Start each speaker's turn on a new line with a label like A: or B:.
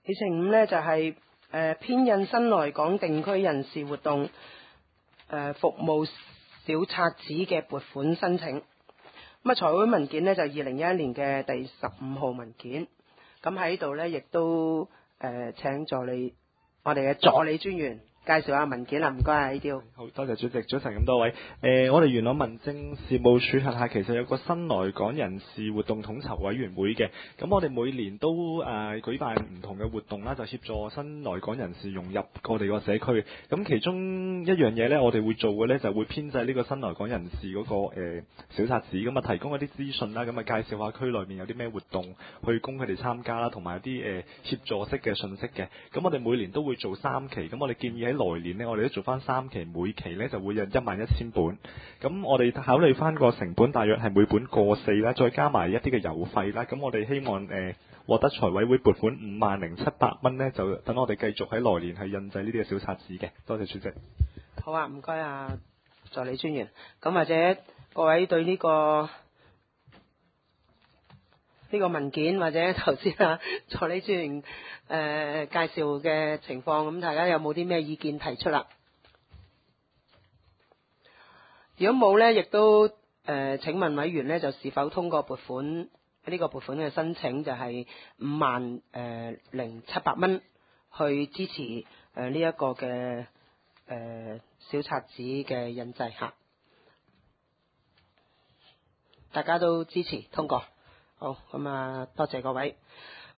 A: 議程5呢，就係編印新來港定區人士活動服務小冊子嘅撥款申請。咁啊，財會文件呢，就2011年嘅第15號文件。咁喺度呢，亦都請我哋嘅助理專員介紹下文件啦，唔該啊，呢啲。
B: 好多謝主席，早晨咁多位。我哋元朗民政事務處轄下其實有個新來港人士活動統籌委員會嘅，咁我哋每年都舉辦唔同嘅活動啦，就協助新來港人士融入我哋個社區。咁其中一樣嘢呢，我哋會做嘅呢，就會編製呢個新來港人士嗰個小冊子，咁啊提供一啲資訊啦，咁啊介紹下區內面有啲咩活動去供佢哋參加啦，同埋一啲協助式嘅信息嘅。咁我哋每年都會做3期，咁我哋建議喺來年呢，我哋都做翻3期，每期呢就會印11000本。咁我哋考慮翻個成本，大約係每本過4啦，再加埋一啲嘅郵費啦。咁我哋希望獲得財委會撥款50700蚊呢，就等我哋繼續喺來年係印製呢啲嘅小冊子嘅。多謝主席。
A: 好啊，唔該啊，助理專員。咁或者各位對呢個文件或者頭先助理專員介紹嘅情況，咁大家有冇啲咩意見提出啦？如果冇呢，亦都請問委員呢，就是否通過撥款呢個撥款嘅申請，就係50700蚊去支持呢一個嘅小冊子嘅印製嚇，大家都支持通過。好，咁啊，多謝各位。